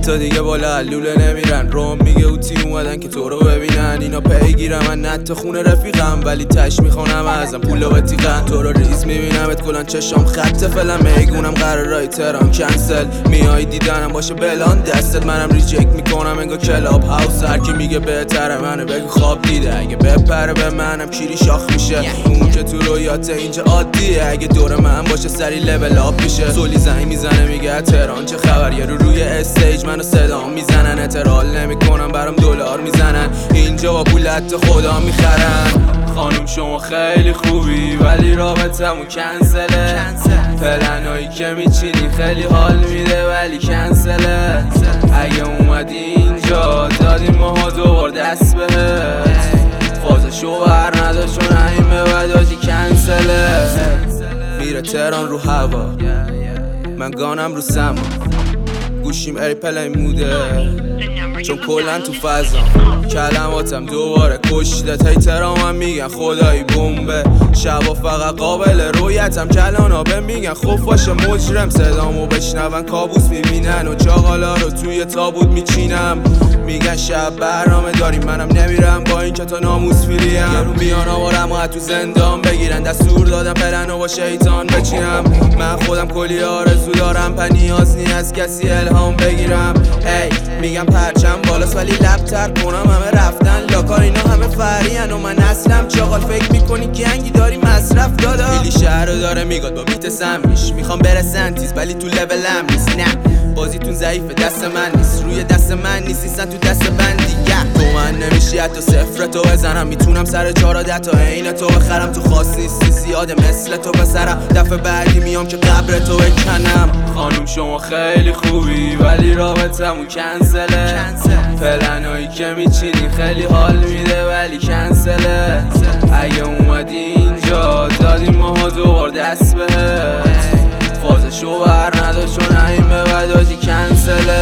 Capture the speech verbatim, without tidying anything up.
حتی دیگه بالا لوله نمیرن. روم میگه اوتی اومدن که تو رو ببینن. اینا پیگیرم من نت خونه رفیقم، ولی تش میخونم ازم پول و بتیقن. تو رو ریز میبینمت کلان چشام خط فلم میگونم قرارای تهران کنسل. میای دیدنم باشه بلان دستت، منم ریجکت میکنم انگار کلاب هاوس. هر کی میگه بهتره منو بگو خواب دیده، اگه بپره به منم کیری شاخ میشه. اون که تو رویات اینجا عادیه، اگه دور من باشه سری لول آپ میشه. سولی زنگ میزنه میگه تهران چه خبر، یه رو روی استیج منو صدا میزنن. اعتراض نمیکنم برام دلار میزنن، اینجا با پولت خدا میخرن. خانم شما خیلی خوبی ولی رابطمون کنسله. پلنایی که میچینی خیلی حال میده ولی کنسله. اگه اومدی اینجا دادیم ماها دوبار دست بهت. فازشو بر ندار چون این به بداجی کنسله. میره تهران رو هوا، من گانم رو سما. گوشیم ای پلی موده چون کلن تو فضام. کلماتم دوباره کشتت. هی ترامم میگن خدایی بمبه. شبا فقط قابل رویتم کلانا به میگن خوف باشه مجرم. صدامو بشنون کابوس میبینن و چاقالا رو توی تابوت میچینم. میگن شب برنامه داریم منم نمیرم با این که تا ناموس فیریم. یه رو میان آوارم و تو زندان بگیرن. دستور دادم پلنو با شیطان بچینم. من خودم کلی آرزو دارم پس نیاز نی از کسی الهام بگیرم. ای میگم پرچم بالاست ولی لبتر کنم همه رفتن لاکار. اینا همه فرین و من اصلم چاقال. فکر میکنی گنگی داری مصرف دادا. خیلی شهر رو داره میگاد با بیت سمیش. میخوام برسن تیز ولی تو لولم نیست. نه بازیتون ضعیفه دست من نیست. روی دست من نیست نیستن تو دست بندی. تو من نمیشی حتی صفر تو بزنم. میتونم سر چارا تا عین تو بخرم. تو خاص نیستی زیاده مثل تو بسرم. دفعه بعدی میام که قبر تو بکنم. خانم شما خیلی خوبی ولی رابطمون کنسله. پلنایی که میچینی خیلی حال میده ولی کنسله. اگه اومدی اینجا دادیم ماها دوبار دست بهت. فازشو بر ندار چون این به بداجی کنسله.